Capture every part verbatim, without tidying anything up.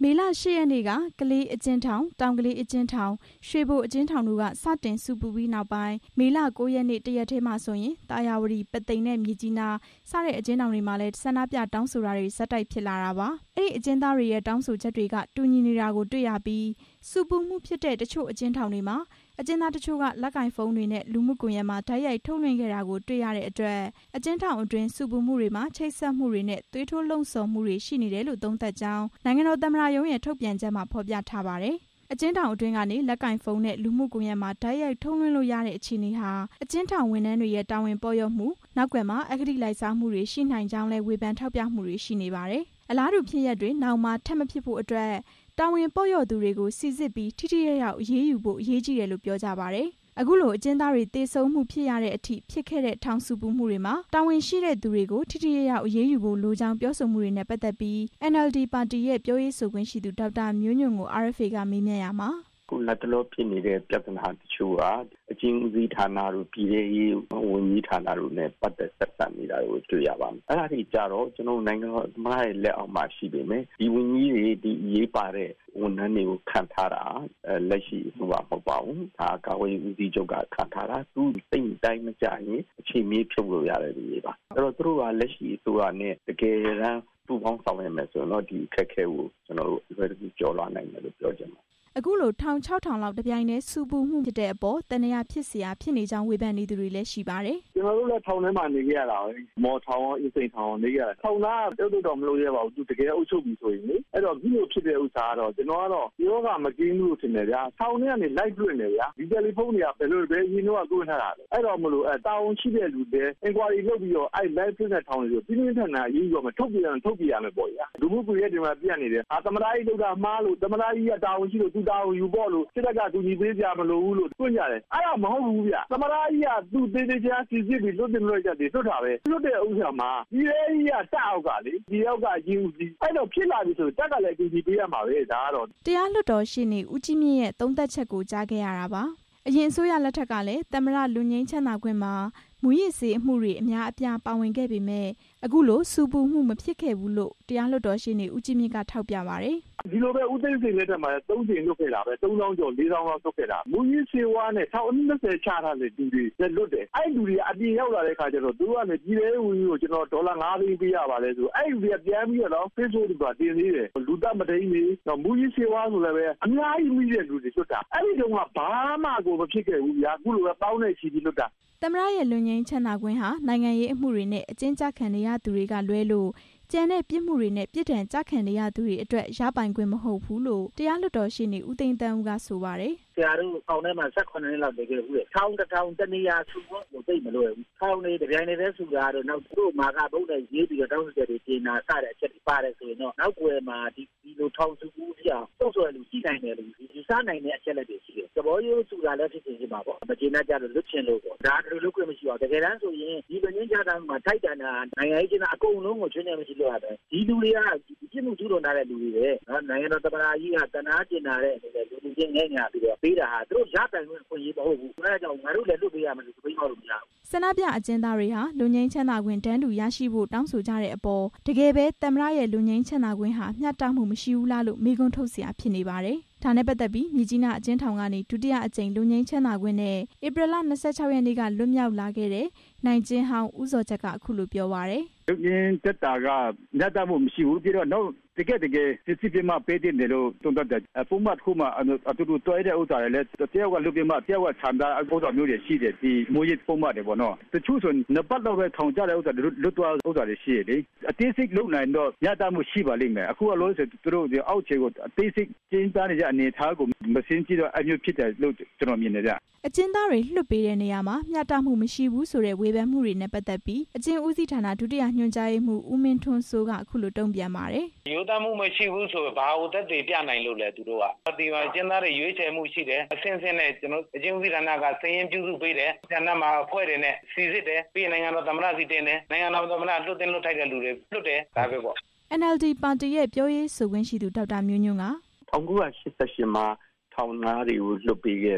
မေလ၈ရက်နေ့ကကလေးအကျဉ်းထောင်တောင်ကလေးအကျဉ်းထောင်ရွှေဘိုအကျဉ်းထောင်တို့ကစတင်စုပူပြီးနောက်ပိုင်းမေလ၉ရက်နေ့တရက်ထဲမှာဆိုရင်တာယာဝတီပသိမ်နဲ့မြစ်ကြီးနားစတဲ့အကျဉ်းထောင်တွေမှာလည်းဆန္ဒပြတောင်းဆိုတာတွေဇက်တိုက်ဖြစ်လာတာပါအဲ့ဒီအကျဉ်းသားတွေရဲ့တောင်းဆိုချက်တွေကတူညီနေတာကိုတွေ့ရပြီးစုပူမှုဖြစ်တဲ့တချို့အကျဉ်းထောင်တွေမှာအကျဉ်းသားတချို့ကလက်ကင်ဖုန်းတွေနဲ့လူမှုကွန်ရက်မှာဓာတ်ရိုက်ထုတ်လွှင့်ခဲ့တာကိုတွေ့ရတဲ့အတွက်အကျဉ်းထောင်အတွင်းစုပူမှုတွေမှာချိတ်ဆက်မှုတွေနဲ့သွေးထိုးလှုံ့ဆော်မှုတွေရှိနေတယ်လို့သုံးသပ်ကြောင်းနိုင်ငံတော်သမ္မတရုံးရဲ့ထုတ်ပြန်ချက်မှာဖော်ပြထားပါတယ်။အကျဉ်းထောင်အတွင်းကနေလက်ကင်ဖုန်းနဲ့လူမှုကွန်ရက်မှာဓာတ်ရိုက်ထုတ်လွှင့်လို့ရတဲ့အခြေအနေဟာအကျဉ်းထောင်ဝန်ထမ်းတွေရဲ့တာဝန်ပေါ်ရောက်မှုနောက်ကွယ်မှာအဂတိလိုက်စားမှုတွေရှိနိုင်ကြောင်းလဲဝေဖန်ထောက်ပြမှုတွေရှိနေပါတယ်။အလားတူဖြစ်ရပ်တွေနောက်မှထပ်မဖြစ်ဖို့အတွက်တာဝန်ပေါ်ရောက်သူတွေကိုစီစစ်ပြီးထိထိရောက်ရောက်အရေးယူဖို့အရေးကြီးတယ်လို့ပြောကြပါတယ်။အခုလိုအကျဉ်းသားတွေတေဆုံးမှုဖြစ်ရတဲ့အထိဖြစ်ခဲ့တဲ့ထောင်စုပူမှုတွေမှာတာဝန်ရှိတဲ့သူတွေကိုထိထိရောက်ရောက်အရေးယူဖို့လိုကြောင်းပြောဆိုမှုတွေနဲ့ပတ်သက်ပြီး အန် အယ်လ် ဒီ ပါတီရဲ့ပြောရေးဆိုခွင့်ရှိသူဒေါက်တာမျိုးညွန့်ကို အာ အက်ဖ် အေ ကမေးမြန်းရမှာခုလက်တလောဖြစ်နေတဲ့ပြဿနာတချို့ကအကျဉ်းဦးစီးဌာနတို့ပြည်ထောင်စုဝန်ကြီးဌာနတို့နဲ့ပတ်သက်ဆက်ဆံနေတာကိုတွေ့ရပါမယ်။အဲ့ဒါတွေကြတော့ကျွန်တော်နိုင်ငံတော်သမ္မတရဲ့လက်အောက်မှာရှိပေမဲ့ဒီဝန်ကြီးတွေဒီရေးပါတဲ့ဝန်ထမ်းတွေကိုခံထားတာလက်ရှိဟိုပါမဟုတ်ပါဘူး။ဒါကာဝေးဦးစီးချုပ်ကခံထားတာသူစိတ်တိုင်းမကြရင်အချိန်မီဖြုတ်လို့ရတယ်ဒီရေးပါ။အဲ့တော့သူတို့ကလက်ရှိအစိုးရနဲ့တကယ်တမ်းပူးပေါင်းဆောင်ရွက်မယ်ဆိုတော့ဒီအခက်အခဲကိုကျွန်တော်တို့လွယ်ကူကြော်လွှားနိုင်တယ်လို့ပြောချင်ပါတယ်အခုလိုထောင်ခြောက်ထောင်လောက်တပြိုင်တည်းစုပူမှုဖြစ်တဲ့အပေါ်တဏှာဖြစ်เสียဖြစ်နေကြောင်းဝေဖန်နေသူတွေလည်းရှိပါတယ်ကျွန်တော်တို့လည်းထောင်ထဲမှာနေကြရတာပဲမော်ထောင်အင်းစိန်ထောင်နေကြရတာထောင်သားတုတ်တုတ်တော့မလို့ရပါဘူးသူတကယ်အုပ်ချုပ်ပြီးဆိုရင်လေအဲ့တော့ဒီလိုဖြစ်တဲ့ဥစ္စာကတော့ကျွန်တော်ကတော့ယောဂမကင်းဘူးလို့ထင်တယ်ဗျာထောင်ထဲကနေလိုက်တွေ့နေဗျာဒီတယ်လီဖုန်းတွေကဘယ်လိုပဲရင်းတော့ကိုယ်ထားတာလဲအဲ့တော့မလို့အဲတာဝန်ရှိတဲ့လူတွေ inquiry လုပ်ပြီးတော့အဲ့ live ဖြစ်တဲ့ထောင်တွေကိုပြင်းပြင်းထန်ထန်အရေးယူမှထုတ်ပြရထုတ်ပြရမယ်ပေါ့ဗျာလူမှုကွန်ရက်တွေမှာပြနေတယ်အာသမရာကြီးလောက်တာမှားလို့သမရာကြီးကတာဝန်ရှိလို့သူတာဝန်ယူပေါ့လို့စစ်တပ်ကသူညီပေးကြမလို့ဘူးလို့တွန့်ကြတယ်အဲ့ဒါမဟုတ်ဘူးဗျသမရာကြီးကသူသေးသေးချာစီစစ်ပြီးလွတ်တင်လွတ်ကြတယ်လွတ်တာပဲလွတ်တဲ့ဥစ္စာမှာဒီလေးကြီးကတအောက်ကလေဒီအောက်ကရင်းဦးစီးအဲ့တော့ဖြစ်လာပြီဆိုတက်ကလည်းသူညီပေးရမှာပဲဒါကတော့တရားလွတ်တော်ရှိနေဦးကြီးမြင့်ရဲ့သုံးသက်ချက်ကိုကြားခဲ့ရတာပါအရင်အစိုးရလက်ထက်ကလည်းသမရလူငင်းချမ်းသာခွင့်မှာမူရစ်စေအမှုတွေအများအပြားပါဝင်ခဲ့ပေမဲ့အခုလိုစူပူမှုမဖြစ်ခဲ့ဘူးလို့တရားလွှတ်တော်ရှေ့နေဦးကြီးမြင့်ကထောက်ပြပါတယ်ဒီလိုပဲဦးသိန်းစိန်လက်ထက်မှာသုံးကြိမ်လွတ်ခဲ့တာပဲသုံးသောင်းကျော်လေးသောင်းလောက်လွတ်ခဲ့တာမူရစ်စေဝါနဲ့ထောင်အနည်း၂၀ချထားတဲ့လူတွေလက်လွတ်တယ်အဲ့လူတွေအပြင်ရောက်လာတဲ့ခါကျတော့သူကလည်းပြည်သေးဝင်ကိုကျွန်တော်ဒေါ်လာ၅သိန်းပေးရပါလဲဆိုအဲ့လူတွေကပြန်ပြီးတော့ Facebook ကတင်သေးတယ်လူတက်မတိန်နေတော့မူရစ်စေဝါဆိုလည်းပဲအများကြီးမိတဲ့လူတွေလွတ်တာအဲ့ဒီတုန်းကဘာမှကိုမဖြစ်ခဲ့ဘူးဗျာအခုလိုပဲပေါင်းနဲ့ချီပြီးလွတ်တာသမရရဲ့လွန်ငင်းချမ်းသာခွင့်ဟာနိုင်ငံရေးအမှုတွေနဲ့အကျဉ်းချခံနေရသူတွေကလွဲလို့ကျန်တဲ့ပြစ်မှုတွေနဲ့ပြစ်ဒဏ်ကြခံနေရသူတွေအတွက်ရပိုင်ခွင့်မဟုတ်ဘူးလို့တရားလွှတ်တော်ရှေ့နေဦးသိန်းတန်းဦးကဆိုပါတယ်ဆရာတို့ထောင်ထဲမှာ၁၈နှစ်လောက်နေခဲ့ဘူးလေထောင်တစ်ထောင်တနေရာစုဖို့မသိမလို့ဘူးထောင်နေတပြိုင်တည်းစုတာတော့နောက်တို့မာကဘုတ်နဲ့ရေးပြီးတော့တောင်းဆိုတွေပြင်နာစတဲ့အချက်တွေပါတယ်ဆိုရင်တော့နောက်ွယ်မှာဒီဒီလိုထောင်စုဘူးပြအောင်တုံ့ဆိုရလူရှိနိုင်တယ်လို့ဒီစားနိုင်တဲ့အချက်လက်တွေရှိတယ်သဘောရိုးစုတာလည်းဖြစ်နေမှာပေါ့မကျေနပ်ကြလို့လွတ်ချင်လို့ပေါ့ဒါတို့လွတ်ခွင့်မရှိအောင်တကယ်တမ်းဆိုရင်ဒီလူငင်းကြတာမှာထိုက်တန်တာနိုင်ငံရေးကျင်းအကုန်လုံးကိုချွင်းနေမရှိလို့ရတယ်ဒီလူတွေကပြစ်မှုကျူးလွန်တဲ့လူတွေပဲနော်နိုင်ငံတော်သမ္မတကြီးကတနာကျင်နာတဲ့လူလူချင်းငဲ့ညာပြီးတော့ပေးတာဟာသူတို့ရတိုင်ခွင့်ခွင့်ရေးမဟုတ်ဘူးအဲဒါကြောင့်ငါတို့လည်းလွတ်ပေးရမယ်လို့ပြောလို့မရဘူးဆန္ဒပြအကျဉ်းသားတွေဟာလူငင်းချမ်းသာခွင့်တန်းတူရရှိဖို့တောင်းဆိုကြတဲ့အပေါ်တကယ်ပဲသမ္မတရဲ့လူငင်းချမ်းသာခွင့်ဟာမျှတမှုမရှိဘူးလားလို့မေးခွန်းထုတ်เสียဖြစ်နေပါတယ်ဒါနဲ့ပတ်သက်ပြီးမြကြီးနားအကျဉ်းထောင်ကနေဒုတိယအကြိမ်လူငင်းချမ်းသာခွင့်နဲ့ဧပြီလ၂၆ရက်နေ့ကလွတ်မြောက်လာခဲ့တဲ့နိုင်ကျင်းဟောင်းဦးစောချက်ကအခုလိုပြောပါတယ်လူငင်းတက်တာကမျှတမှုမရှိဘူးပြီးတော့နောက်တကယ်တကယ်စစ်စစ်ပြမပေးတဲ့တယ်လို့တုံ့တက်တယ်ပုံမှန်ခုမှအတူတူတွဲတဲ့ဥစ္စာတွေလည်းတယောက်ကလူပြမတယောက်ကခြံသားအပေါ်တော်မျိုးတွေရှိတယ်ဒီမိုးရပုံမှန်တယ်ပေါ့နော်တချို့ဆိုနှစ်ပတ်တော့ပဲထောင်ကြတဲ့ဥစ္စာလွတ်သွားဥစ္စာတွေရှိတယ်လေအသေးစိတ်လုံနိုင်တော့ညတာမှုရှိပါလိမ့်မယ်အခုကလို့ဆိုသူတို့ဒီအောက်ခြေကိုအသေးစိတ်ကျင်းသားနေတဲ့အနေအထားကိုမစင်းကြည့်တော့အမျိုးဖြစ်တယ်လို့ကျွန်တော်မြင်နေကြအကျဉ်းသားတွေလွတ်ပေးတဲ့နေရာမှာမျှတမှုမရှိဘူးဆိုတဲ့ဝေဖန်မှုတွေနဲ့ပတ်သက်ပြီးအကျဉ်းဦးစီးဌာနဒုတိယညွှန်ကြားရေးမှူးဦးမင်းထွန်းစိုးကအခုလိုတုံ့ပြန်ပါတယ်ရိုးသားမှုမရှိဘူးဆိုဘာလို့သက်သေပြနိုင်လို့လဲသူတို့ကဒီမှာအကျဉ်းသားတွေရွေးချယ်မှုရှိတယ်အဆင့်ဆင့်နဲ့ကျွန်တော်အကျဉ်းဦးစီးဌာနကစည်ရင်ပြုစုပေးတယ်ဌာနမှာအဖွဲ့တွေနဲ့စီစစ်တယ်ပြီးနိုင်ငံတော်သမ္မတစီတင်တယ်နိုင်ငံတော်သမ္မတလွတ်တင်လွတ်ထိုက်တဲ့လူတွေလွတ်တယ်ဒါပဲပေါ့အန် အယ်လ် ဒီ ပါတီရဲ့ပြောရေးဆိုခွင့်ရှိသူဒေါက်တာမျိုးညွန့်က၁၉၈၈မှာထောင်သားတွေကိုလွတ်ပေးခဲ့တယ်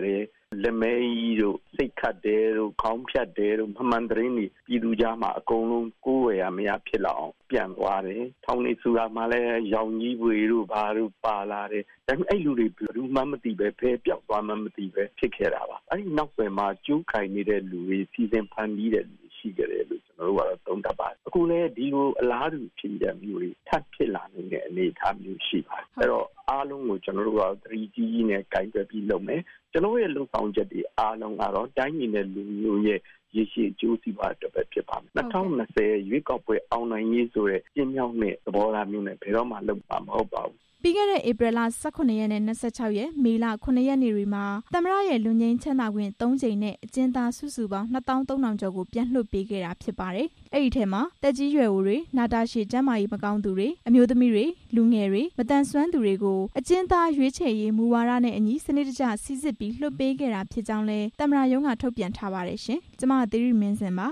လက်မဲကြီးတို့စိတ်ခတ်တယ်တို့ခေါင်းဖြတ်တယ်တို့မှန်သတင်းတွေပြည်သူကြားမှာအကုန်လုံးကိုယ်ဝယ်ရမရဖြစ်လာအောင်ပြန်သွားတယ်ထောင်နေစုတာမှလည်းရောင်ကြီးပွေတို့ဘာတို့ပါလာတယ်ဒါပေမဲ့အဲ့လူတွေဘယ်သူမှမသိပဲဖဲပြောက်သွားမှမသိပဲဖြစ်ခဲ့တာပါအဲ့ဒီနောက်ွယ်မှာကျူးခိုင်နေတဲ့လူတွေစီစဉ်ဖန်တီးတဲ့လူရှိကြတယ်လို့ကျွန်တော်တို့ကတော့သုံးသပ်ပါတယ်အခုလည်းဒီလိုအလားတူဖြစ်တဲ့မျိုးတွေထပ်ဖြစ်လာနေတဲ့အနေအထားမျိုးရှိပါတယ်အဲ့တော့အားလုံးကိုကျွန်တော်တို့ကသတိကြီးကြီးနဲ့ကိုင်တွယ်ပြီးလုပ်မယ်ကျွန်တော်ရဲ့လုံဆောင်ချက်တွေအားလုံးကတော့တိုင်းပြည်နဲ့လူမျိုးရဲ့ရည်ရှိအကျိုးစီးပွားအတွက်ပဲဖြစ်ပါမယ်၂၀၂၀ရွေးကောက်ပွဲအောင်နိုင်ရေးဆိုတဲ့ကျင်းမြောင်းတဲ့သဘောထားမျိုးနဲ့ဘယ်တော့မှလုပ်မှာမဟုတ်ပါဘူးပြီးခဲ့တဲ့ဧပြီလ၁၈ရက်နဲ့၂၆ရက်မေလခုနှစ်ရက်နေ့တွေမှာသမ္မတရဲ့လူငင်းချမ်းသာခွင့်၃ကြိမ်နဲ့အကျဉ်းသားစုစုပေါင်းနှစ်သောင်းသုံးထောင်ကျော်ကိုပြန်လွှတ်ပေးခဲ့တာဖြစ်ပါတယ်။အဲ့ဒီထဲမှာတက်ကြီးရွယ်အိုတွေနာတာရှည်ကျန်းမာရေးမကောင်းသူတွေအမျိုးသမီးတွေလူငယ်တွေမတန်ဆွမ်းသူတွေကိုအကျဉ်းသားရွေးချယ်ရေးမူဝါဒနဲ့အညီစနစ်တကျစိစစ်ပြီးလွှတ်ပေးခဲ့တာဖြစ်ကြောင်းလည်းသမ္မတရုံးကထုတ်ပြန်ထားပါတယ်ရှင်။ကျွန်မသီရိမင်းစင်ပါ